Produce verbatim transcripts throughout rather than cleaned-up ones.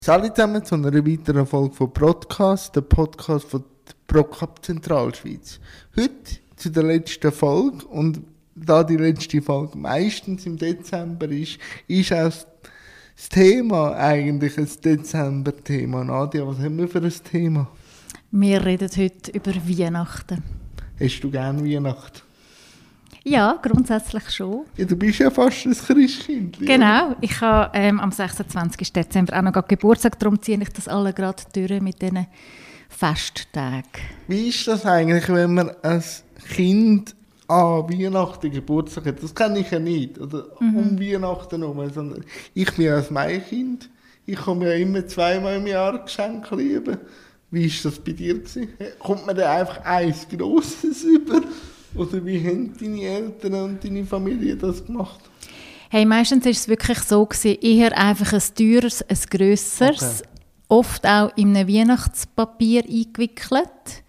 Hallo zusammen zu einer weiteren Folge von Podcast, der Podcast von der ProCup Zentralschweiz. Heute zu der letzten Folge, und da die letzte Folge meistens im Dezember ist, ist auch das Thema eigentlich ein Dezember-Thema. Nadia, was haben wir für ein Thema? Wir reden heute über Weihnachten. Hast du gerne Weihnachten? Ja, grundsätzlich schon. Ja, du bist ja fast ein Christkind. Genau, ich habe ähm, am sechsundzwanzigsten Dezember auch noch Geburtstag, darum ziehe ich das alle gerade durch mit diesen Festtagen. Wie ist das eigentlich, wenn man als Kind an Weihnachten Geburtstag hat? Das kenne ich ja nicht, oder mhm. um Weihnachten herum, sondern ich bin als Maikind, ich komme ja immer zweimal im Jahr Geschenke lieben. Wie war das bei dir gewesen? Kommt man da einfach eins Grosses über? Oder wie haben deine Eltern und deine Familie das gemacht? Hey, meistens war es wirklich so gewesen, eher einfach ein teures, ein grösseres, okay. Oft auch in einem Weihnachtspapier eingewickelt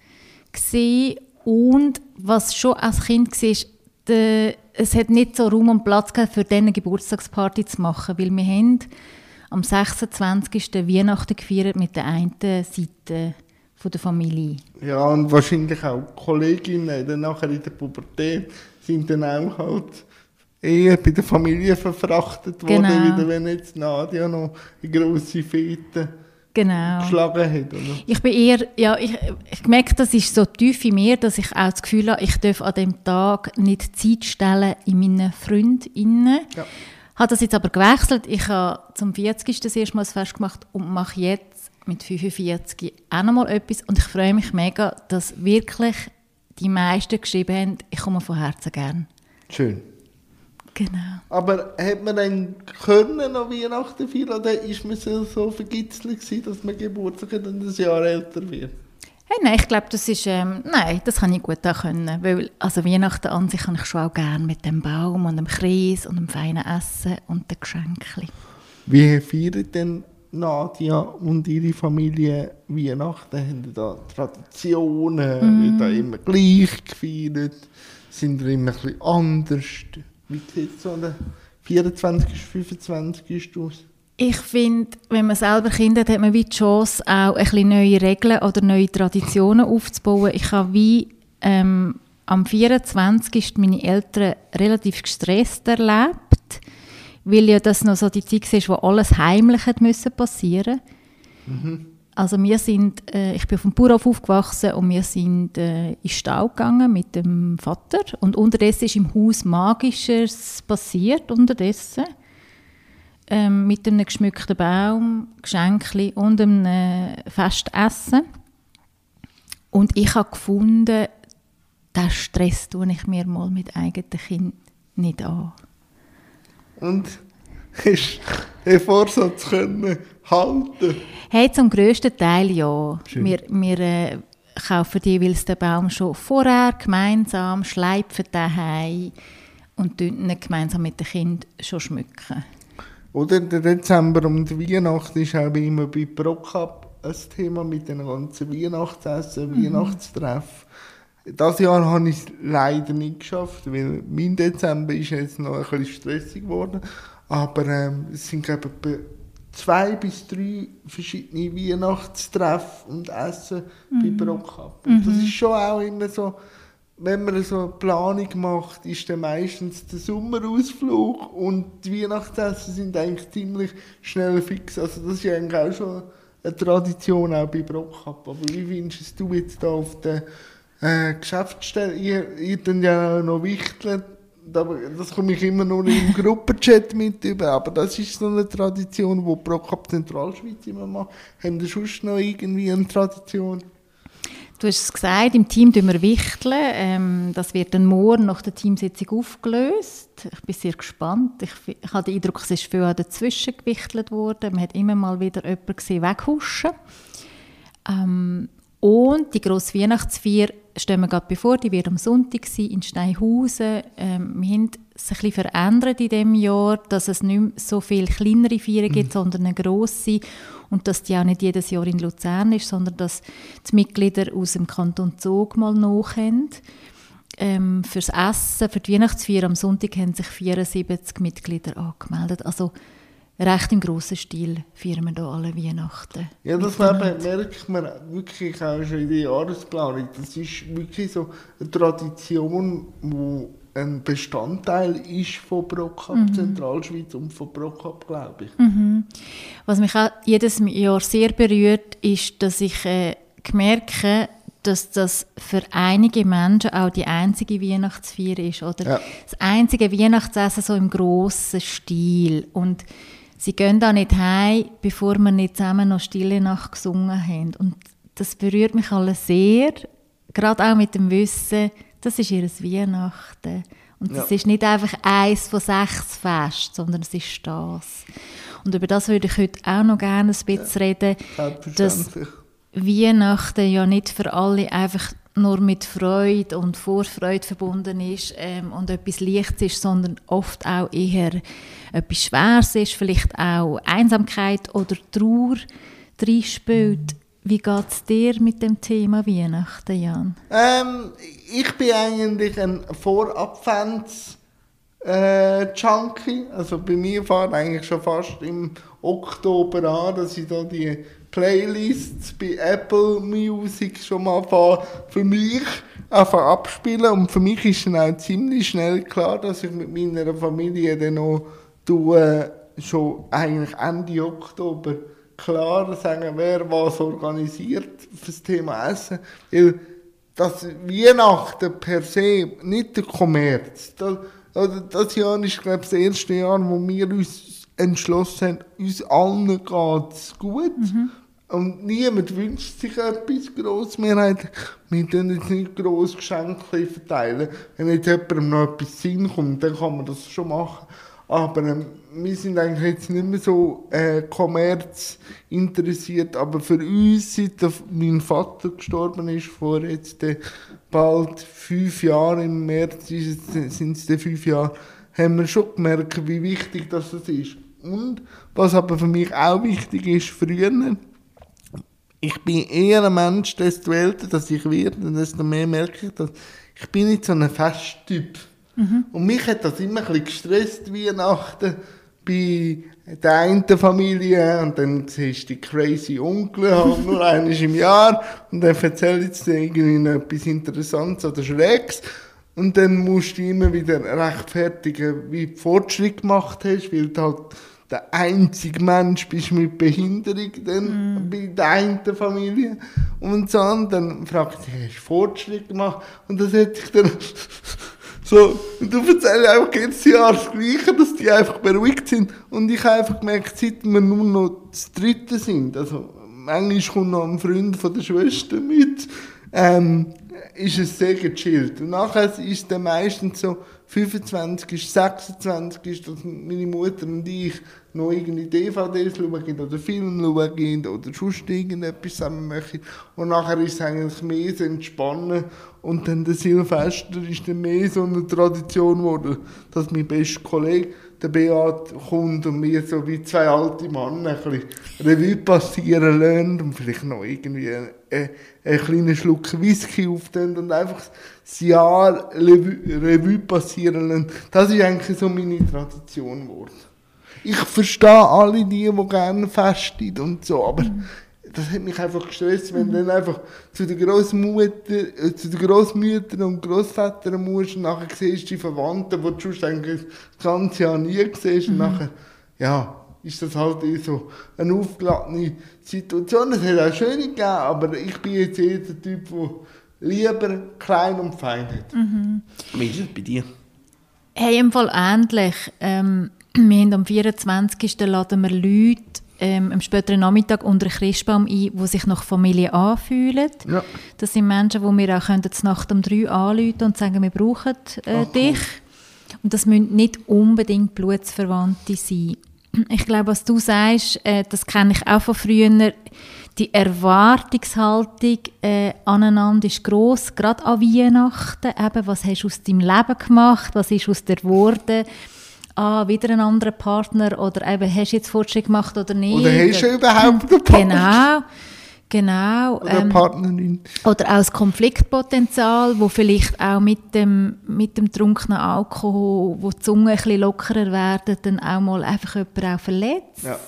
gewesen. Und was schon als Kind war, de, es hat nicht so Raum und Platz gehabt, für diese Geburtstagsparty zu machen, weil wir haben am sechsundzwanzigsten Weihnachten gefeiert mit der einen Seite von der Familie. Ja, und wahrscheinlich auch Kolleginnen dann nachher in der Pubertät sind dann auch halt eher bei der Familie verfrachtet worden, genau. Wieder wenn jetzt Nadia noch eine grosse Fete genau. geschlagen hat. Oder? Ich bin eher, ja, ich, ich merke, das ist so tief in mir, dass ich auch das Gefühl habe, ich darf an diesem Tag nicht Zeit stellen in meinen Freundinnen. Ja. Ich habe das jetzt aber gewechselt. Ich habe zum vierzigsten das erste Mal das Fest gemacht und mache jetzt mit fünfundvierzig auch noch mal etwas. Und ich freue mich mega, dass wirklich die meisten geschrieben haben, ich komme von Herzen gern. Schön. Genau. Aber hat man dann können noch Weihnachten feiern, oder ist man so, so vergitzelt gewesen, dass man Geburtstag hat und ein Jahr älter wird? Hey, nein, ich glaube, das ist, ähm, nein, das kann ich gut auch können. Weil, also Weihnachten an sich kann ich schon auch gerne mit dem Baum und dem Kreis und dem feinen Essen und den Geschenken. Wie feiern denn Nadia und ihre Familie Weihnachten? Haben Sie da Traditionen? Mm. Wird da immer gleich gefeiert? Sind Sie immer ein bisschen anders? Wie sieht es so an der vierundzwanzigsten, fünfundzwanzigsten aus? Ich finde, wenn man selber Kinder hat, hat man wie die Chance, auch ein bisschen neue Regeln oder neue Traditionen aufzubauen. Ich habe wie ähm, am vierundzwanzigsten meine Eltern relativ gestresst erlebt, weil ja das noch so die Zeit war, wo alles heimlich hat müssen passieren. Mhm. Also wir sind, äh, ich bin auf dem Bauernhof aufgewachsen und wir sind äh, in den Stall gegangen mit dem Vater. Und unterdessen ist im Haus Magisches passiert, unterdessen. Ähm, mit einem geschmückten Baum, Geschenken und einem Festessen. Und ich habe gefunden, diesen Stress tue ich mir mal mit eigenen Kindern nicht an. Und hast du den Vorsatz können halten? Hey, zum grössten Teil ja. Schön. Wir, wir äh, kaufen jeweils den Baum schon vorher gemeinsam, schleifen den heim und ihn gemeinsam mit den Kindern schon schmücken. Oder der Dezember um die Weihnachten ist auch immer bei ProCup ein Thema mit den ganzen Weihnachtsessen, mhm. Weihnachtstreffen. Dieses Jahr habe ich es leider nicht geschafft, weil mein Dezember ist jetzt noch ein bisschen stressig geworden. Aber ähm, es sind, glaube ich, zwei bis drei verschiedene Weihnachtstreffen und Essen mhm. bei ProCup. Und das ist schon auch immer so, wenn man so eine Planung macht, ist dann meistens der Sommerausflug und die Weihnachtsessen sind eigentlich ziemlich schnell fix. Also das ist eigentlich auch schon eine Tradition auch bei ProCup. Aber wie findest du jetzt da auf der äh, Geschäftsstelle? Ihr, ihr dann ja noch wichteln, das komme ich immer nur im Gruppenchat mit über, aber das ist so eine Tradition, die ProCup Zentralschweiz immer macht. Haben Sie sonst noch irgendwie eine Tradition? Du hast es gesagt, im Team wichteln wir wichteln. Ähm, das wird dann morgen nach der Teamsitzung aufgelöst. Ich bin sehr gespannt. Ich, ich habe den Eindruck, es ist viel dazwischen gewichtelt worden. Man hat immer mal wieder jemanden gesehen, weghuschen. Ähm, und die grosse Weihnachtsfeier stehen wir gerade bevor, die wird am Sonntag sein in Steinhausen. Ähm, wir haben es ein bisschen verändert in diesem Jahr, dass es nicht mehr so viele kleinere Feiern gibt, mhm. sondern eine grosse. Und dass die auch nicht jedes Jahr in Luzern ist, sondern dass die Mitglieder aus dem Kanton Zug mal nachkommen. Ähm, fürs Essen, für die Weihnachtsfeier am Sonntag haben sich vierundsiebzig Mitglieder angemeldet. Also recht im grossen Stil feiern wir hier alle Weihnachten. Ja, das merkt man wirklich auch schon in der Jahresplanung. Das ist wirklich so eine Tradition, die ein Bestandteil ist von ProCup mhm. Zentralschweiz und von ProCup, glaube ich. Mhm. Was mich auch jedes Jahr sehr berührt, ist, dass ich äh, merke, dass das für einige Menschen auch die einzige Weihnachtsfeier ist. Oder ja. Das einzige Weihnachtsessen so im grossen Stil. Und sie gehen da nicht heim, bevor wir nicht zusammen noch Stille Nacht gesungen haben. Und das berührt mich alles sehr, gerade auch mit dem Wissen, das ist ihr Weihnachten. Und das ja. ist nicht einfach eins von sechs Festen, sondern es ist das. Und über das würde ich heute auch noch gerne ein bisschen ja. reden, dass Weihnachten ja nicht für alle einfach nur mit Freude und Vorfreude verbunden ist ähm, und etwas Leichtes ist, sondern oft auch eher etwas Schweres ist, vielleicht auch Einsamkeit oder Trauer reinspielt. Wie geht es dir mit dem Thema Weihnachten, Jan? Ähm, ich bin eigentlich ein Vorabfans-Junkie. Äh, also bei mir fängt eigentlich schon fast im Oktober an, dass ich da die Playlists bei Apple Music schon mal für mich einfach abspielen. Und für mich ist dann auch ziemlich schnell klar, dass ich mit meiner Familie dann noch tue, schon eigentlich Ende Oktober klar sagen, wer was organisiert für das Thema Essen. Weil das Weihnachten per se, nicht der Kommerz. Das, das Jahr ist, glaube ich, das erste Jahr, wo wir uns entschlossen haben, uns allen geht es gut. Mhm. Und niemand wünscht sich etwas Grossmehrheitlich. Wir tun jetzt nicht gross Geschenke verteilen. Wenn jetzt jemandem noch etwas Sinn kommt, dann kann man das schon machen. Aber ähm, wir sind eigentlich jetzt nicht mehr so äh, Kommerz interessiert. Aber für uns, seit mein Vater gestorben ist, vor jetzt äh, bald fünf Jahren, im März sind es fünf Jahre, haben wir schon gemerkt, wie wichtig das ist. Und was aber für mich auch wichtig ist, früher, ich bin eher ein Mensch, desto älter dass ich werde, desto mehr merke ich, dass ich bin nicht so ein Festtyp. Mhm. Und mich hat das immer ein bisschen gestresst, Weihnachten, bei der einen Familie. Und dann siehst du die crazy Onkel halt nur einmal im Jahr. Und dann erzählt sie dir irgendwie etwas Interessantes oder Schräges. Und dann musst du immer wieder rechtfertigen, wie du Fortschritt gemacht hast, weil du halt der einzige Mensch bist mit Behinderung dann mm. bei der einen Familie. Und so, und dann fragt sie, hast du Fortschritt gemacht? Und das hätte ich dann so, und du erzählst einfach jedes Jahr das Gleiche, dass die einfach beruhigt sind. Und ich habe einfach gemerkt, seit wir nur noch das Dritte sind, also manchmal kommt noch ein Freund von der Schwester mit, ähm, ist es sehr gechillt. Und nachher ist es dann meistens so, fünfundzwanzig, sechsundzwanzig ist, dass meine Mutter und ich noch irgendwie D V Ds schauen oder Filme schauen oder sonst irgendetwas zusammen machen. Und nachher ist es eigentlich mehr so entspannen. Und dann der Silvester ist dann mehr so eine Tradition geworden, dass mein bester Kollege, der Beat, kommt und mir so wie zwei alte Männer ein bisschen Revue passieren lassen und vielleicht noch irgendwie einen, einen kleinen Schluck Whisky aufnehmen und einfach das Jahr Revue, Revue passieren lassen. Das ist eigentlich so meine Tradition geworden. Ich verstehe alle die, die gerne festen und so, aber mhm. das hat mich einfach gestresst, wenn mhm. du dann einfach zu den Grossmutter, äh, zu den Grossmüttern und Grossvätern musst und nachher siehst du die Verwandten, die du sonst eigentlich das ganze Jahr nie siehst mhm. und nachher, ja, ist das halt eh so eine aufgeladene Situation. Es hat auch schöne gegeben, aber ich bin jetzt eher der Typ, der lieber klein und fein hat. Mhm. Wie ist es bei dir? Hey, im Fall ähnlich. Ähm, wir haben am vierundzwanzigsten laden wir Leute ähm, am späteren Nachmittag unter einen Christbaum ein, die sich nach Familie anfühlen. Ja. Das sind Menschen, die wir auch können, Nacht um drei anrufen und sagen, wir brauchen äh, Ach, dich. Cool. Und das müssen nicht unbedingt Blutsverwandte sein. Ich glaube, was du sagst, äh, das kenne ich auch von früher. Die Erwartungshaltung äh, aneinander ist gross, gerade an Weihnachten. Eben, was hast du aus deinem Leben gemacht? Was ist aus dir geworden? Ah, wieder ein anderer Partner oder eben, hast du jetzt Fortschritt gemacht oder nicht? Oder hast du überhaupt einen Partner? Genau, Genau. Oder Ähm, Partnerin. oder auch das Konfliktpotenzial, wo vielleicht auch mit dem, mit dem getrunkenen Alkohol, wo die Zunge ein bisschen lockerer werden, dann auch mal einfach jemanden auch verletzt. Ja.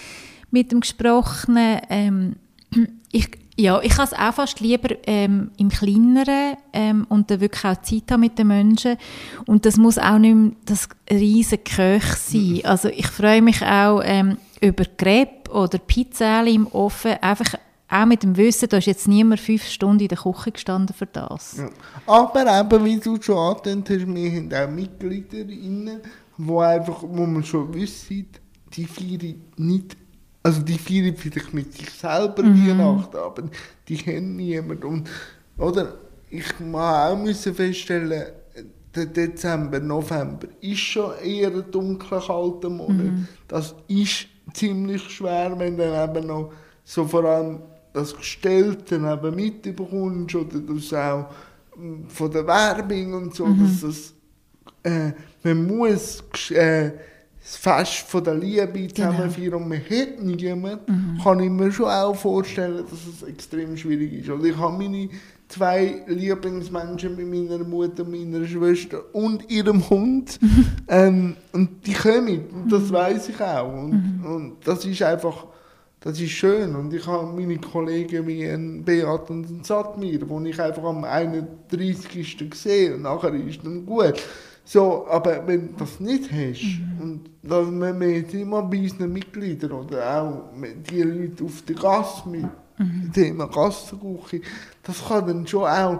Mit dem Gesprochenen. Ähm, ich, ja, ich habe es auch fast lieber ähm, im Kleineren ähm, und dann wirklich auch Zeit haben mit den Menschen. Und das muss auch nicht mehr das riesige Köch sein. Also ich freue mich auch ähm, über Crepe oder Pizza im Ofen, einfach auch mit dem Wissen, da ist jetzt niemand fünf Stunden in der Küche gestanden für das. Ja. Aber eben, wie du schon angetönt hast, wir haben auch Mitgliederinnen, wo einfach, wo man schon wissen, die feiern nicht, also die feiern vielleicht mit sich selber mhm. Weihnachten, aber die kennen niemand. Und, oder, ich muss auch müssen feststellen, der Dezember, November ist schon eher ein dunkler, kalter Monat. Mhm. Das ist ziemlich schwer, wenn dann eben noch so vor allem das Gestellte eben mitbekommst oder das auch von der Werbung und so, mhm. dass das, äh, man muss äh, das Fest von der Liebe zusammenführen genau. und man hat niemanden, mhm. kann ich mir schon auch vorstellen, dass es extrem schwierig ist. Also ich habe meine zwei Lieblingsmenschen mit meiner Mutter, meiner Schwester und ihrem Hund mhm. ähm, und die kommen, und das mhm. weiss ich auch und, mhm. und das ist einfach Das ist schön und ich habe meine Kollegen wie ein Beat und ein Satmir, die ich einfach am einunddreißigsten sehe und nachher ist dann gut. So, aber wenn du das nicht hast, mhm. und dass man jetzt immer bei unseren Mitgliedern oder auch die Leute auf der Gasse mit mhm. dem Thema Gassenküche, das kann dann schon auch,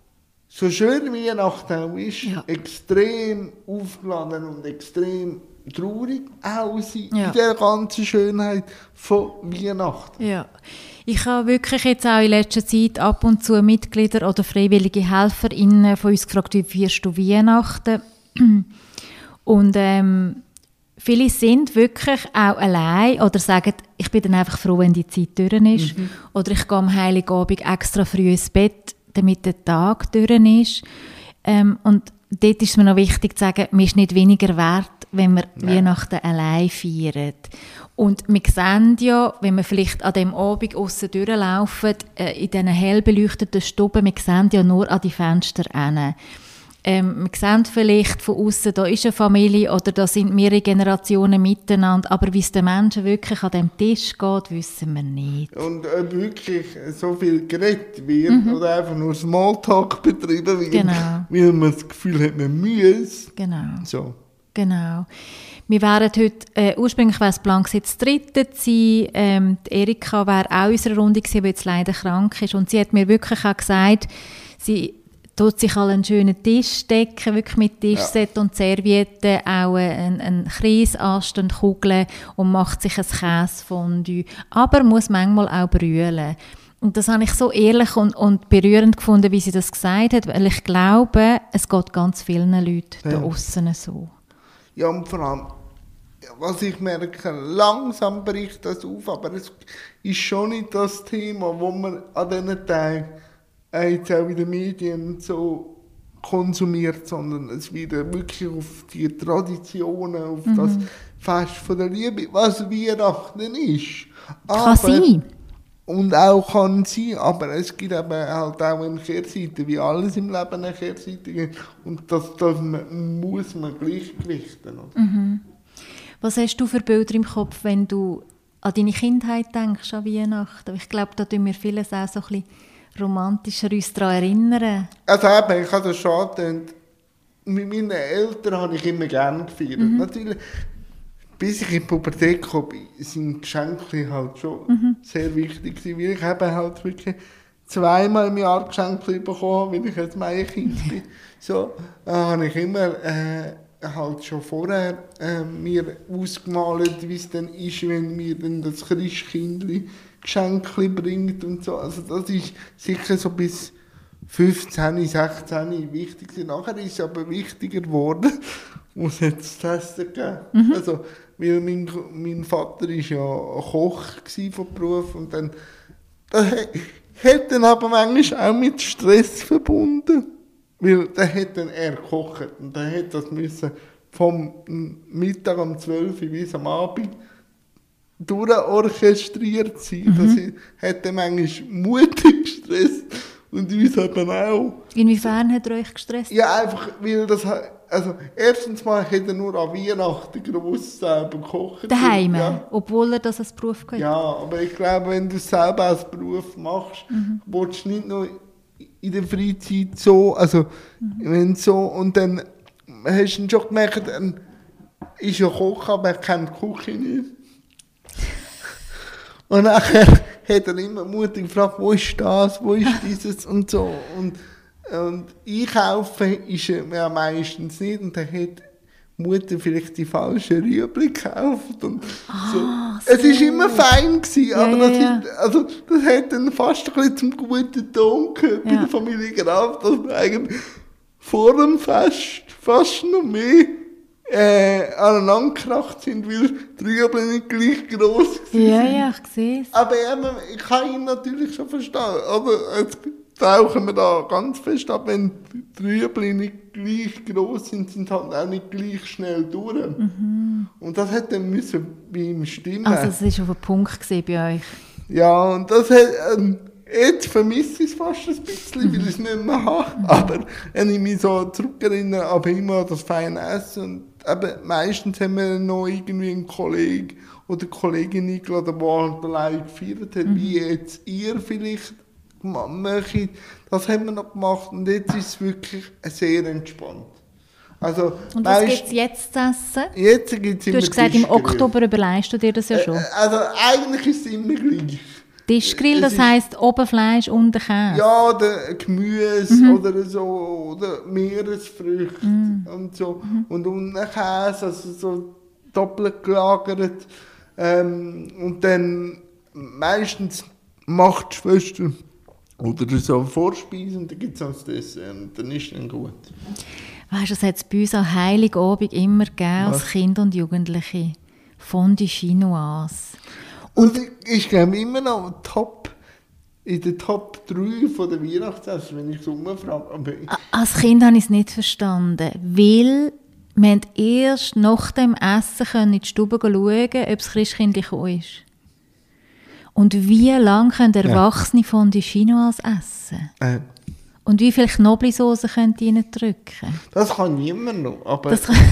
so schön wie Weihnachten auch ist, ja. extrem aufgeladen und extrem traurig auch sein, ja. in der ganzen Schönheit von Weihnachten. Ja. Ich habe wirklich jetzt auch in letzter Zeit ab und zu Mitglieder oder freiwillige HelferInnen von uns gefragt, wie feierst du Weihnachten? Und ähm, viele sind wirklich auch allein oder sagen, ich bin dann einfach froh, wenn die Zeit durch ist. Mhm. Oder ich gehe am Heiligabend extra früh ins Bett, damit der Tag durch ist. Ähm, und dort ist es mir noch wichtig zu sagen, mir ist nicht weniger wert, wenn wir Nein. Weihnachten allein feiern. Und wir sehen ja, wenn wir vielleicht an diesem Abend aussen durchlaufen, äh, in diesen hell beleuchteten Stuben, wir sehen ja nur an die Fenster hin. Ähm, wir sehen vielleicht von außen, da ist eine Familie oder da sind mehrere Generationen miteinander, aber wie es den Menschen wirklich an diesem Tisch geht, wissen wir nicht. Und ob wirklich so viel geredet wird mhm. oder einfach nur Smalltalk betrieben wird, genau. weil man das Gefühl hat, man muss. Genau. So. Genau. Wir wären heute, äh, ursprünglich wäre es Plan gewesen, das dritte zu sein. Ähm, die Erika wäre auch in unserer Runde gewesen, die jetzt leider krank ist. Und sie hat mir wirklich auch gesagt, sie tut sich einen schönen Tisch decken, wirklich mit Tischset ja. und Servietten, auch einen, einen Kreisast und Kugeln und macht sich ein Käsefondue. Aber muss manchmal auch brüllen. Und das habe ich so ehrlich und, und berührend gefunden, wie sie das gesagt hat, weil ich glaube, es geht ganz vielen Leuten ja. da aussen so. Ja, und vor allem, was ich merke, langsam bricht das auf, aber es ist schon nicht das Thema, wo man an diesen Tagen jetzt auch in den Medien so konsumiert, sondern es wieder wirklich auf die Traditionen, auf mhm. das Fest von der Liebe, was Weihnachten ist. Kann sein. Und auch kann sein, aber es gibt eben halt auch eine Kehrseite, wie alles im Leben eine Kehrseite gibt. Und das, das muss man gleichgewichten. Mhm. Was hast du für Bilder im Kopf, wenn du an deine Kindheit denkst, an Weihnachten? Ich glaube, da tun wir vieles auch so ein bisschen romantischer uns daran erinnern. Also eben, ich habe das schon angetönt. Mit meinen Eltern habe ich immer gerne gefeiert. Mhm. Natürlich, bis ich in die Pubertät kam, sind Geschenke halt schon mhm. sehr wichtig gewesen, weil ich habe halt wirklich zweimal im Jahr Geschenke bekommen, weil ich jetzt mein Kind bin. So, äh, habe ich immer äh, halt schon vorher äh, mir ausgemalt, wie es dann ist, wenn mir dann das Christkindli Geschenke bringt und so. Also das ist sicher so bis fünfzehn, sechzehn wichtig. Nachher ist es aber wichtiger geworden, muss jetzt testen gegeben. Mhm. Also, weil mein, mein Vater war ja Koch von Beruf und dann das hat dann aber manchmal auch mit Stress verbunden, weil dann hat dann er gekocht und dann hat das müssen vom Mittag um zwölf Uhr bis am Abend durchorchestriert sein. Mhm. Das hat dann manchmal mutig gestresst und uns eben auch. Inwiefern hat er euch gestresst? Ja, einfach, weil das, also erstens mal hat er nur an Weihnachten gross selber gekocht. Daheim, ja. obwohl er das als Beruf hat? Ja, aber ich glaube, wenn du es selber als Beruf machst, mhm. willst du nicht nur in der Freizeit so, also mhm. wenn so, und dann hast du schon gemerkt, dann ist ja Koch, aber er kennt die Küche nicht. Und nachher hat er immer mutig gefragt, wo ist das, wo ist dieses und so. Und, und einkaufen ist er ja meistens nicht. Und dann hat die Mutter vielleicht die falschen Rüebli gekauft. Und so. Ah, so. Es war immer fein, gewesen, ja, aber ja, das, ja. Hat, also, das hat dann fast ein bisschen zum guten Ton gehört ja. bei der Familie Graf, dass wir eigentlich vor dem Fest fast noch mehr Äh, aneinander gekracht sind, weil die Rüebli nicht gleich gross waren. Ja, ja, ich sehe es. Aber eben, ich kann ihn natürlich schon verstehen. Aber jetzt tauchen wir da ganz fest ab, wenn die Rüebli nicht gleich gross sind, sind halt auch nicht gleich schnell durch. Mhm. Und das hätte dann müssen bei ihm stimmen. Also es war auf den Punkt bei euch. Ja, und das hat... Ähm, Jetzt vermisse ich es fast ein bisschen, mhm. weil ich es nicht mehr habe. Mhm. Aber wenn ich mich so zurückerinnere, aber immer an das feine Essen. Und eben, meistens haben wir noch irgendwie einen Kollegen oder Kollegin eingeladen, die halt allein gefeiert hat, mhm. wie jetzt ihr vielleicht möchtet. Das haben wir noch gemacht und jetzt ist es wirklich sehr entspannt. Also, und was gibt es jetzt zu essen? Jetzt gibt's immer Du hast gesagt, im Oktober überlegst du dir das ja schon. Äh, also eigentlich ist es immer gleich. Tischgrill, das heisst oben Fleisch, unten Käse? Ja, oder Gemüse mhm. oder so, oder Meeresfrüchte mhm. und so. Mhm. Und unten Käse, also so doppelt gelagert. Ähm, und dann meistens macht die Schwester oder so Vorspeise und dann gibt es auch das Dessert und dann ist es dann gut. Weißt du, es hat es bei uns an Heiligabend immer gegeben, als Kinder und Jugendliche. Fondue Chinoise. Und ich glaube immer noch top, in der Top drei von der Weihnachtsessen, wenn ich so umfrage. Als Kind habe ich es nicht verstanden, weil wir erst nach dem Essen können in die Stube schauen, ob das Christkind gekommen ist. Und wie lange können Erwachsene Fondue Chinoise essen? Äh. Und wie viel Knoblauchsoße können die reindrücken? Das kann niemand noch, aber... Das kann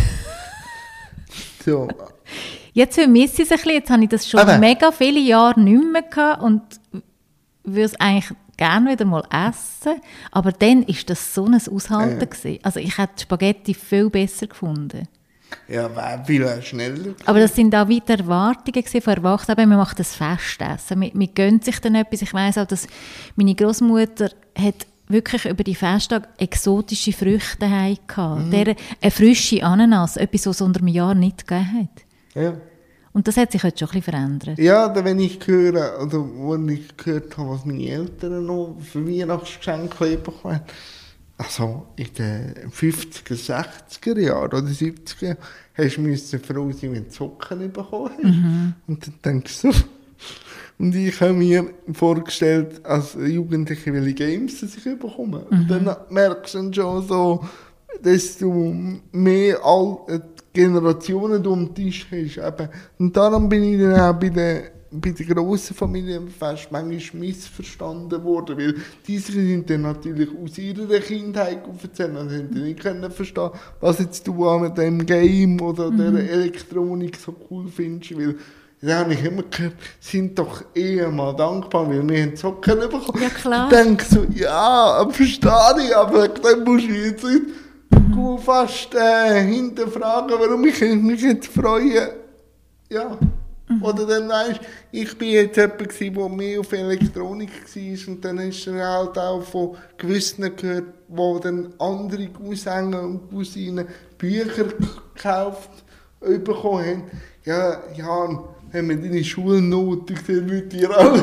so... Jetzt vermisse ich es ein bisschen. Jetzt habe ich das schon aber mega viele Jahre nicht mehr gehabt und würde es eigentlich gerne wieder mal essen. Aber dann war das so ein Aushalten. Äh. Also ich hätte Spaghetti viel besser gefunden. Ja, wäre viel schneller. Aber das sind auch weiter Erwartungen von Erwachsenen. Aber man macht das Festessen. Man, man gönnt sich dann etwas. Ich weiss auch, dass meine Großmutter hat wirklich über die Festtage exotische Früchte hatte. Mhm. Der, eine frische Ananas, etwas, was es unter einem Jahr nicht gegeben hat. Ja. Und das hat sich heute schon ein bisschen verändert. Ja, wenn ich höre, oder wenn ich gehört habe, was meine Eltern noch für Weihnachtsgeschenke bekommen haben, also in den fünfziger, sechziger Jahren oder siebziger Jahren, hast du müssen froh sein, wenn du Socken bekommen hast. Mhm. Und dann denkst du so, und ich habe mir vorgestellt, als Jugendliche, welche Games ich bekomme. Mhm. Und dann merkst du dann schon so, dass du mehr all, Generationen du am Tisch hast. Eben. Und darum bin ich dann auch bei den, bei den grossen Familienfesten manchmal missverstanden worden, weil diese sind dann natürlich aus ihrer Kindheit aufgezählt und haben dann nicht können verstehen, was jetzt du an dem Game oder mhm. der Elektronik so cool findest, weil da habe ich immer gehört, sind doch eher mal dankbar, weil wir haben Socken bekommen. Ja, klar. Ich denke so, ja, verstehe ich, aber dann musst du jetzt nicht mhm. fast äh, hinterfragen, warum ich mich jetzt freue. Ja. Mhm. Oder dann weisst, ich bin jetzt jemand, der mehr auf Elektronik war und dann ist er halt auch von Gewissen gehört, wo dann andere Cousinen und Cousinen Bücher gekauft bekommen haben. Ja, Jan, haben wir deine Schulnoten gesehen, mit dir alle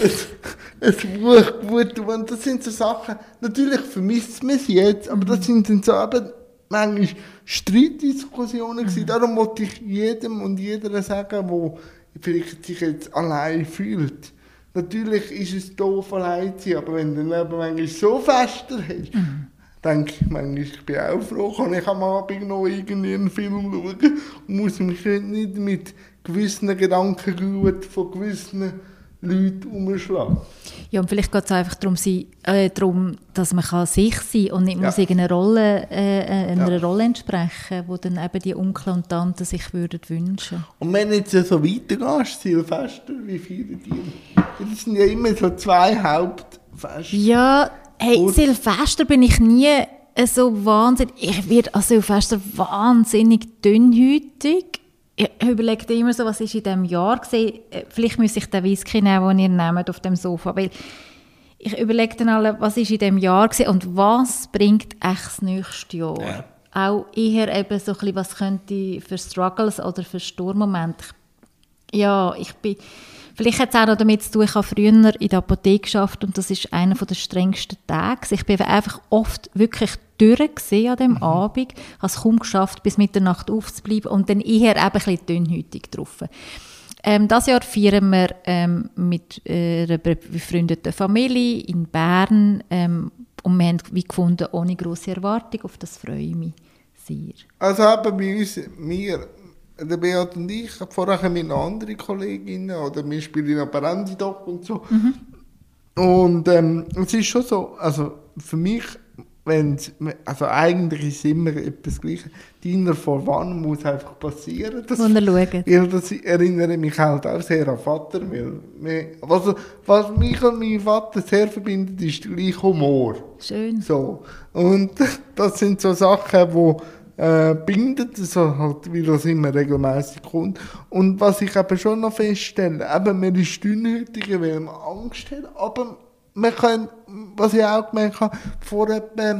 ein Buch gut. Und das sind so Sachen, natürlich vermisst man sie jetzt, aber das sind dann so eben manchmal Streitdiskussionen gewesen. Mhm. Darum wollte ich jedem und jeder sagen, der vielleicht sich jetzt allein fühlt. Natürlich ist es doof, allein zu sein, aber wenn du dann eben manchmal so Fester hast, mhm. denke ich manchmal, ich bin auch froh, kann ich am Abend noch irgendwie einen Film schauen und muss mich nicht mit gewissen Gedankengut von gewissen Leuten umschlagen. Ja, und vielleicht geht es einfach darum, sie, äh, darum, dass man kann sich sein kann und nicht ja. muss irgendeiner Rolle, äh, einer ja. Rolle entsprechen, wo dann eben die Onkel und Tanten sich würden wünschen. Und wenn jetzt so weitergehst, Silvester, wie viele die? Das sind ja immer so zwei Hauptfeste. Ja, hey, und Silvester bin ich nie so wahnsinnig, ich werde an Silvester wahnsinnig dünnhäutig. Ich überlege immer so, was ist in diesem Jahr gewesen. Vielleicht müsste ich den Whisky nehmen, den ihr nehmt auf dem Sofa, weil ich überlege dann alle, was ist in diesem Jahr gewesen und was bringt echt das nächste Jahr. Ja. Auch eher eben so ein bisschen, was könnte für Struggles oder für Sturmmomente. Ja, ich bin, vielleicht hat es auch noch damit zu tun, ich habe früher in der Apotheke gearbeitet und das ist einer der strengsten Tage. Ich bin einfach oft wirklich durch an diesem mhm. Abend, habe es kaum geschafft, bis Mitternacht aufzubleiben und dann eher eben ein bisschen dünnhäutig drauf. Ähm, dieses Jahr feiern wir ähm, mit äh, einer befreundeten Familie in Bern ähm, und wir haben wie gefunden, ohne grosse Erwartung, auf das freue ich mich sehr. Also eben bei uns, wir, der Beat und ich, vorher mit einer anderen Kollegin, oder wir spielen in Brandydoc und so. Mhm. Und ähm, es ist schon so, also für mich, wenn's, also eigentlich ist es immer etwas Gleiches. Dinner vor wann muss einfach passieren. Das, weil das erinnere mich halt auch sehr an Vater. Weil wir, also, was mich und meinen Vater sehr verbindet, ist der gleiche Humor. Schön. So. Und das sind so Sachen, die äh, bindet, so halt, weil das immer regelmäßig kommt. Und was ich eben schon noch feststelle, eben, man ist dünnhäutiger, weil man Angst hat, aber man kann, was ich auch gemerkt habe, vor etwa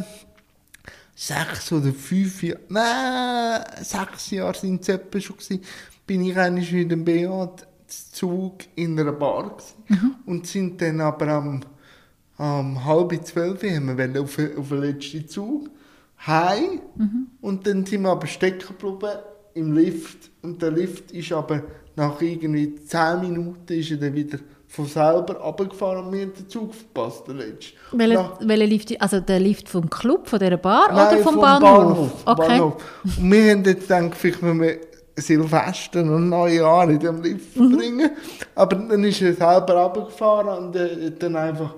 sechs oder fünf Jahren, nein, sechs Jahre sind es etwa schon gewesen, bin ich eigentlich mit dem Beat Zug in einer Bar gewesen. Mhm. Und sind dann aber am, am halb zwölf haben wir auf, auf den letzten Zug heim. Mhm. Und dann sind wir aber stecken geblieben im Lift. Und der Lift ist aber nach irgendwie zehn Minuten ist er dann wieder von selber runtergefahren und mir den Zug verpasst, der letzte. Welcher Lift? Also der Lift vom Club, von dieser Bar Nein, oder vom, vom Bahnhof? Bahnhof? Okay. Bahnhof. Und wir haben jetzt gedacht, vielleicht müssen wir Silvester und Neujahr in diesem Lift verbringen. Mhm. Aber dann ist er selber runtergefahren und er hat dann einfach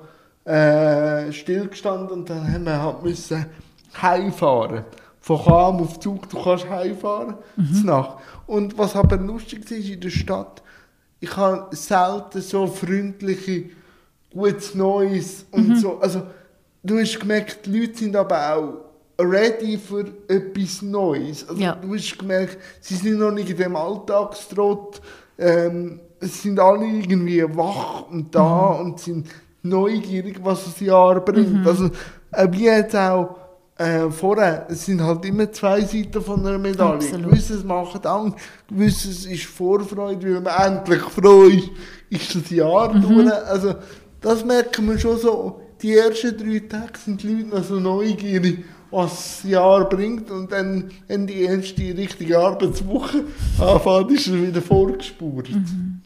äh, stillgestanden und dann haben wir halt müssen heimfahren. Von Cham auf Zug, du kannst heimfahren, mhm. Nacht. Und was aber lustig war in der Stadt, ich habe selten so freundliche, gutes Neues und mhm. so. Also, du hast gemerkt, die Leute sind aber auch ready für etwas Neues. Also, ja. Du hast gemerkt, sie sind noch nicht in dem Alltagstrott. Ähm, es sind alle irgendwie wach und da mhm. und sind neugierig, was das Jahr bringt. Mhm. Also, wie jetzt auch Äh, vorher, es sind halt immer zwei Seiten von einer Medaille. Absolut. Gewisses macht Angst, gewisses ist Vorfreude, weil man endlich froh ist, ist das Jahr mhm. durch. Also, das merken wir schon so. Die ersten drei Tage sind die Leute noch so neugierig, was das Jahr bringt. Und dann, wenn die erste richtige Arbeitswoche anfängt, ist es wieder vorgespurt. Mhm.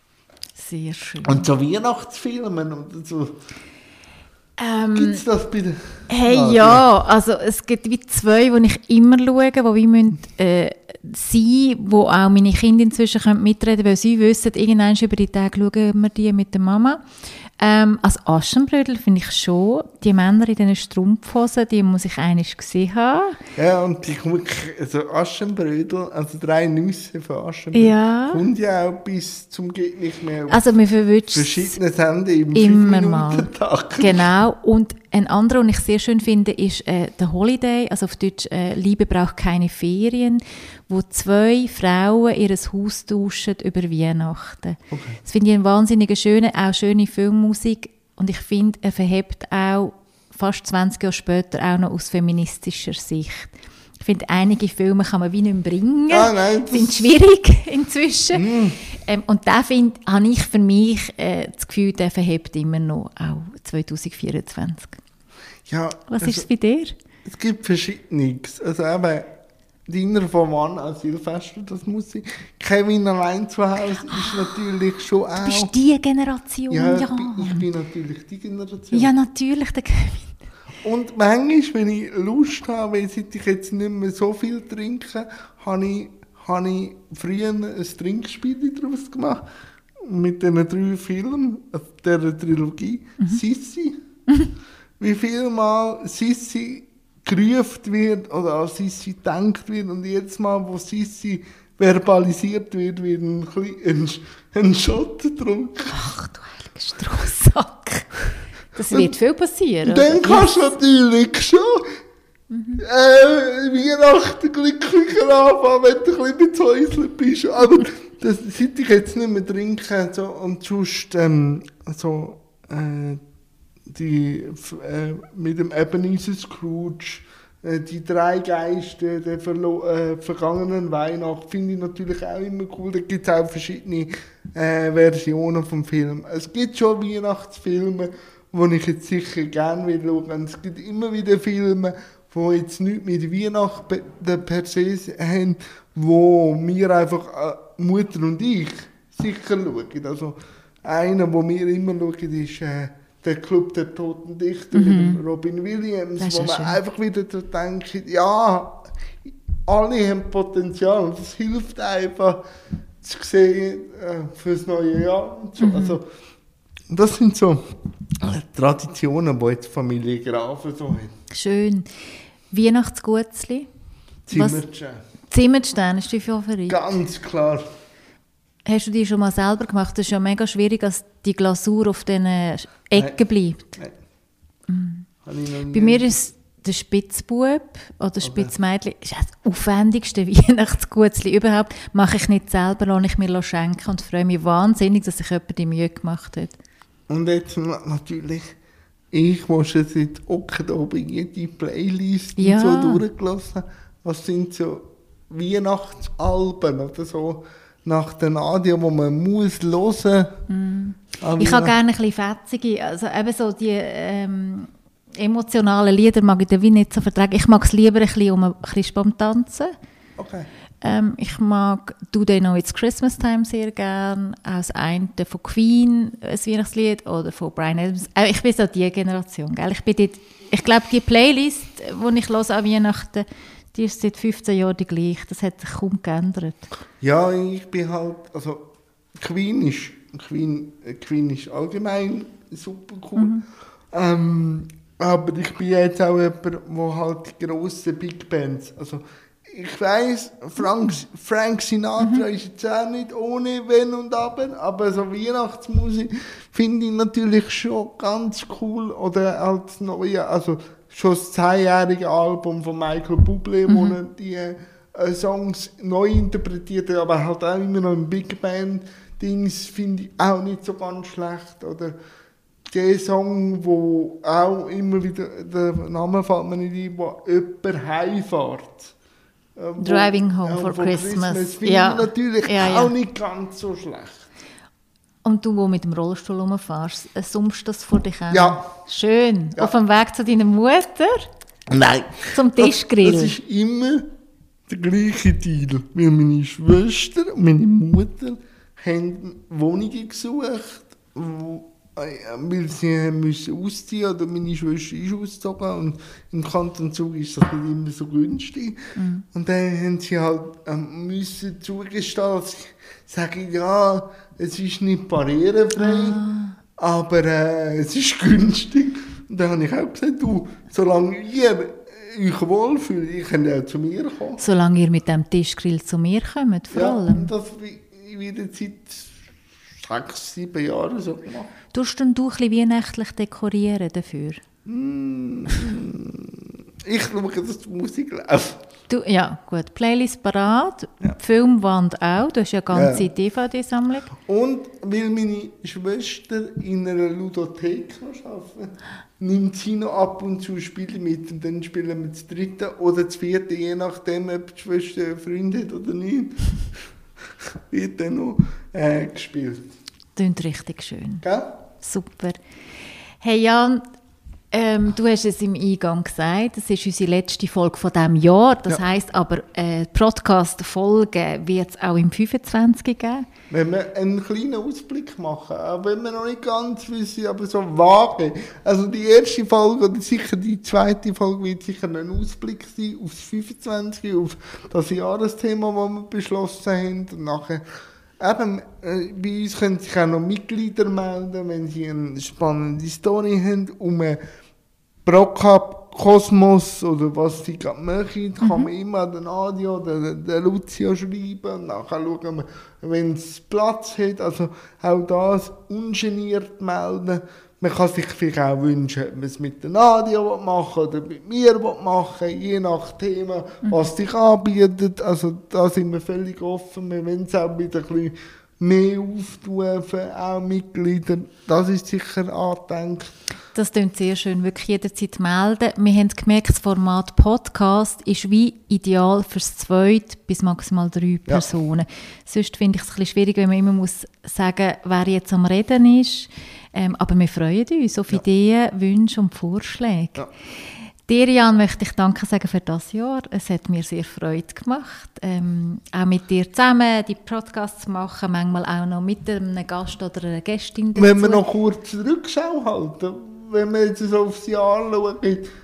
Sehr schön. Und so Weihnachtsfilme oder so. Ähm, gibt es das bei den Hey ah, ja, also es gibt wie zwei, die ich immer schaue, die wir müssen, äh, sein, wo auch meine Kinder inzwischen können mitreden können, weil sie wissen, irgendwann über die Tage schauen wir die mit der Mama. Ähm, als Aschenbrödel finde ich schon, die Männer in diesen Strumpfhosen, die muss ich eigentlich gesehen haben. Ja, und die also Aschenbrödel, also drei Nüsse von Aschenbrödel, ja. kommt ja auch bis zum geht nicht mehr. Also wir verwünschen verschiedene Senden im immer mal. Genau. Und ein anderer, den ich sehr schön finde, ist äh, «The Holiday», also auf Deutsch äh, «Liebe braucht keine Ferien», wo zwei Frauen ihr Haus tauschen über Weihnachten. Okay. Das finde ich einen wahnsinnig schönen, auch schöne Filmmusik. Und ich finde, er verhebt auch fast zwanzig Jahre später auch noch aus feministischer Sicht. Ich finde, einige Filme kann man wie nicht mehr bringen. Ah, nein, sind schwierig inzwischen. Mm. Ähm, und da habe ich für mich äh, das Gefühl, der verhebt immer noch, auch zwanzig vierundzwanzig. Ja, was also, ist es bei dir? Es gibt Verschiedenes. Also eben, Dinner vom Mann als Silvester, das muss ich. Kevin allein zu Hause ist ah, natürlich schon auch... Du bist die Generation, ja. ja. Ich bin, ich bin natürlich die Generation. Ja, natürlich, der Kevin. Und manchmal, wenn ich Lust habe, weil seit ich jetzt nicht mehr so viel trinke, habe ich habe ich früher ein Trinkspiel daraus gemacht. Mit diesen drei Filmen, also dieser Trilogie. Mhm. Sissi. Wie viel Mal Sissi gerufen wird oder an Sissi gedacht wird. Und jedes Mal, wo Sissi verbalisiert wird, wird ein, ein, ein Shot getrunken. Ach du heiliger Strassack. Das wird und, viel passieren. Und dann kannst du natürlich schon mhm. äh, Weihnachten glücklicher anfangen, wenn du ein bisschen mit Häuschen bist. Aber das, seit ich jetzt nicht mehr trinke so, und sonst ähm, so, äh, die, äh, mit dem Ebenezer Scrooge, äh, die drei Geister der verlo- äh, vergangenen Weihnacht, finde ich natürlich auch immer cool. Da gibt es auch verschiedene äh, Versionen vom Film. Es gibt schon Weihnachtsfilme, die ich jetzt sicher gerne will schauen. Es gibt immer wieder Filme, die jetzt nichts mit Weihnachten per se haben, wo wir einfach, äh, Mutter und ich, sicher schauen. Also einer, den wir immer schauen, ist äh, der Club der Toten Dichter mhm. mit Robin Williams, wo man schön. einfach wieder denkt, ja, alle haben Potenzial und es hilft einfach zu sehen äh, fürs neue Jahr. Und so. Mhm. Also, das sind so Traditionen, die jetzt Familie Grafen so hat. Schön. Weihnachtsgutzli? Zimmertstern. Zimmertstern ist dein Favorit? Ganz klar. Hast du die schon mal selber gemacht? Das ist ja mega schwierig, dass die Glasur auf den Ecken bleibt. Nein. Mhm. Bei mir ist der Spitzbub oder Spitzmädchen ist das aufwendigste Weihnachtsgutzli überhaupt. Mache ich nicht selber, lasse ich mir schenken und freue mich wahnsinnig, dass sich jemand die Mühe gemacht hat. Und jetzt natürlich, ich muss schon seit Oktober jede Playlist ja. so durchgelassen. Was sind so Weihnachtsalben oder so nach der Nadia, wo man muss hören. Mm. Ich habe gerne ein bisschen fetzige, also eben so die ähm, emotionalen Lieder mag ich dann wie nicht so vertragen. Ich mag es lieber ein bisschen um einen Christbaum tanzen. Okay. Ähm, ich mag «Do They Know It's Christmas Time» sehr gerne. Auch das eine von Queen, ein Weihnachtslied, oder von Bryan Adams. Äh, ich bin so die Generation. Gell? Ich, bin dort, ich glaube, die Playlist, die ich höre an Weihnachten, die ist seit fünfzehn Jahren die gleiche. Das hat sich kaum geändert. Ja, ich bin halt, also Queen ist, Queen, Queen ist allgemein super cool. Mhm. Ähm, aber ich bin jetzt auch jemand, der halt die grossen Big Bands, also ich weiss, Frank, Frank Sinatra mhm. ist jetzt auch nicht ohne Wenn und Aber, aber so Weihnachtsmusik finde ich natürlich schon ganz cool. Oder als neue, also schon das zehnjährige Album von Michael Bublé, mhm. wo er die äh, Songs neu interpretiert hat, aber halt auch immer noch im Big Band-Dings, finde ich auch nicht so ganz schlecht. Oder der Song, wo auch immer wieder, der Name fällt mir nicht ein, wo jemand heimfährt. Ähm, Driving Home for Christmas. Christmas finde ja. ich natürlich ja, auch ja. nicht ganz so schlecht. Und du, wo mit dem Rollstuhl rumfährst, summst das vor dich an? Ja. Schön. Ja. Auf dem Weg zu deiner Mutter? Nein. Zum Tischgrill? Das, das ist immer der gleiche Deal. Weil meine Schwester und meine Mutter haben Wohnungen gesucht, wo weil sie müssen ausziehen oder meine Schwester ist ausgezogen und im Kanton Zug ist das nicht immer so günstig. Mhm. Und dann haben sie halt ähm, müssen zugestehen, dass ich sage, ja, es ist nicht barrierefrei, ah. aber äh, es ist günstig. Und dann habe ich auch gesagt, du, solange ihr euch wohlfühlt, ich kann ja zu mir kommen. Solange ihr mit dem Tischgrill zu mir kommt, vor ja, allem. Und das wieder seit sechs, sieben Jahren so gemacht. Tust du du ein bisschen weihnachtlich dekorieren dafür? Mm, ich schaue, dass die Musik läuft. Du, ja, gut. Playlist parat, ja. Filmwand auch. Du hast ja eine ganze ja. D V D-Sammlung. Und weil meine Schwester in einer Ludothek arbeitet, nimmt sie noch ab und zu Spiele mit. Und dann spielen wir das dritte oder das vierte, je nachdem, ob die Schwester einen Freund hat oder nicht, wird dann noch äh, gespielt. Klingt richtig schön. Gell? Super. Hey Jan, ähm, du hast es im Eingang gesagt, das ist unsere letzte Folge von diesem Jahr. Das ja. heisst aber, äh, die Podcast-Folge wird es auch im fünfundzwanzig geben. Wenn wir einen kleinen Ausblick machen, auch wenn wir noch nicht ganz wissen, aber so vage. Also die erste Folge oder sicher die zweite Folge wird sicher ein Ausblick sein aufs fünfundzwanzig, auf das Jahresthema, das wir beschlossen haben. Und nachher, eben, äh, bei uns können sich auch noch Mitglieder melden, wenn sie eine spannende Story haben, um eine Procap Kosmos oder was sie gerade möchten, kann mhm. man immer den Nadia oder den Lucia schreiben und nachher schauen wir, wenn es Platz hat, also auch das ungeniert melden. Man kann sich vielleicht auch wünschen, ob man es mit der Nadia machen will oder mit mir machen will, je nach Thema, mhm. was sich anbietet. Also da sind wir völlig offen, wir wollen es auch wieder ein bisschen mehr auftun für auch Mitglieder. Das ist sicher angedenkt. Das klingt sehr schön, wirklich jederzeit melden. Wir haben gemerkt, das Format Podcast ist wie ideal für das zweite bis maximal drei Personen. Ja. Sonst finde ich es ein bisschen schwierig, wenn man immer muss sagen, wer jetzt am Reden ist. Ähm, aber wir freuen uns auf ja. Ideen, Wünsche und Vorschläge. Ja. Dir, Jan, möchte ich Danke sagen für das Jahr. Es hat mir sehr Freude gemacht, ähm, auch mit dir zusammen die Podcasts zu machen, manchmal auch noch mit einem Gast oder einer Gästin dazu. Wenn wir noch kurz Rückschau halten, wenn wir jetzt so aufs Jahr schauen,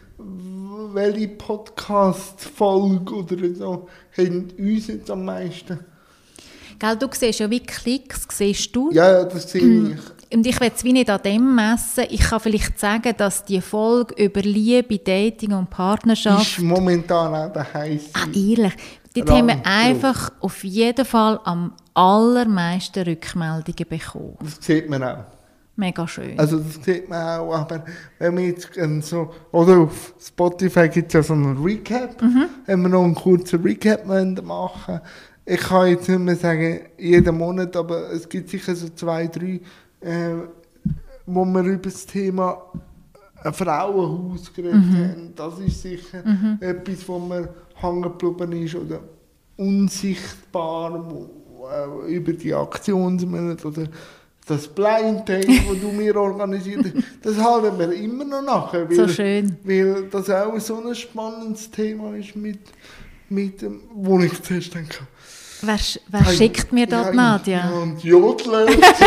welche Podcast-Folge oder so haben uns jetzt am meisten? Gell, du siehst ja wie Klicks, siehst du? Ja, das sehe ich. Und ich will es wie nicht an dem messen. Ich kann vielleicht sagen, dass die Folge über Liebe, Dating und Partnerschaft... ist momentan auch der heisse. Ah, ehrlich. Dort haben wir einfach auf jeden Fall am allermeisten Rückmeldungen bekommen. Das sieht man auch. Mega schön. Also das sieht man auch, aber wenn wir jetzt so... Oder auf Spotify gibt es ja so einen Recap. Mhm. Wenn wir noch einen kurzen Recap machen wollen. Ich kann jetzt nicht mehr sagen, jeden Monat, aber es gibt sicher so zwei, drei... Äh, wo wir über das Thema ein Frauenhaus geredet mhm. haben. Das ist sicher mhm. etwas, wo mir hängen geblieben ist oder unsichtbar wo, äh, über die Aktionsmonate oder das Blind Date, das du mir organisiert hast. Das halten wir immer noch nachher, weil, so schön. Weil das auch so ein spannendes Thema ist, mit, mit dem, wo ich zuerst denke, Wer, wer hey, schickt mir da ja, Nadia? Ja, und Jodler.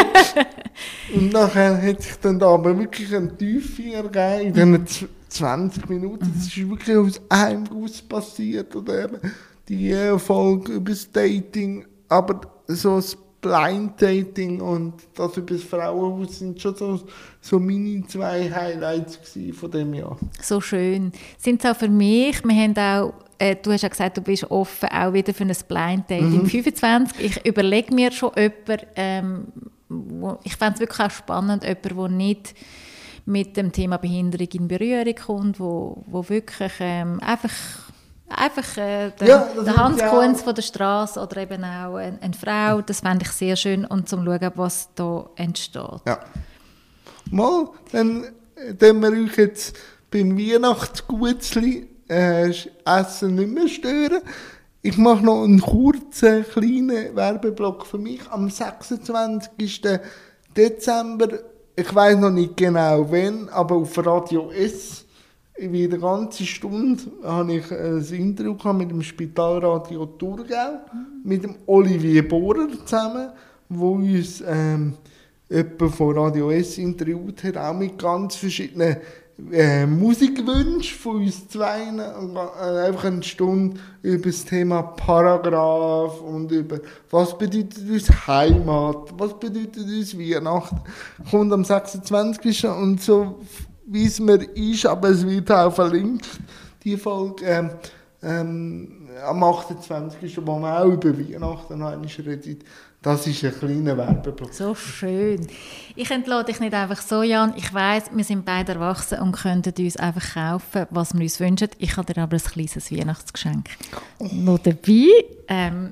Und nachher hat sich dann da aber wirklich eine Tiefe ergeben in diesen zwanzig Minuten. Mhm. Das ist wirklich aus einem Guss passiert. Oder eben die Folge über das Dating. Aber so das Blind Dating und das über das Frauenhaus sind schon so, so meine zwei Highlights von diesem Jahr. So schön. Sind es auch für mich. Wir haben auch du hast ja gesagt, du bist offen auch wieder für ein Blind Date mhm. im fünfundzwanzig. Ich überlege mir schon jemanden, ähm, wo, ich fände es wirklich auch spannend, jemanden, der nicht mit dem Thema Behinderung in Berührung kommt, wo, wo wirklich ähm, einfach, einfach äh, der, ja, der Hans Kunz von der Straße oder eben auch eine, eine Frau, das fände ich sehr schön und zum schauen, was da entsteht. Ja. Mal, dann tun wir euch jetzt beim Weihnachtsgutzli Äh, Essen nicht mehr stören. Ich mache noch einen kurzen, kleinen Werbeblock für mich. Am sechsundzwanzigsten Dezember, ich weiss noch nicht genau wann, aber auf Radio S, wie eine ganze Stunde, habe ich ein Interview gehabt mit dem Spitalradio Thurgau, mit dem Olivier Bohrer zusammen, wo uns ähm, jemand von Radio S interviewt hat, auch mit ganz verschiedenen Äh, Musikwünsche von uns zwei, äh, einfach eine Stunde über das Thema Paragraph und über was bedeutet uns Heimat, was bedeutet uns Weihnachten. Kommt am sechsundzwanzigsten und so wie es mir ist, aber es wird auch verlinkt, die Folge ähm, ähm, am achtundzwanzigsten wo man auch über Weihnachten noch einmal redet. Das ist ein kleiner Werbeblock. So schön. Ich entlade dich nicht einfach so, Jan. Ich weiss, wir sind beide erwachsen und könnten uns einfach kaufen, was wir uns wünschen. Ich habe dir aber ein kleines Weihnachtsgeschenk oh. noch dabei. Ähm,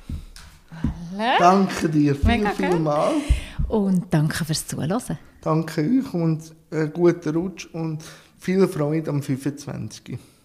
danke dir viel, viel mal. Und danke fürs Zuhören. Danke euch und einen guten Rutsch und viel Freude am fünfundzwanzigsten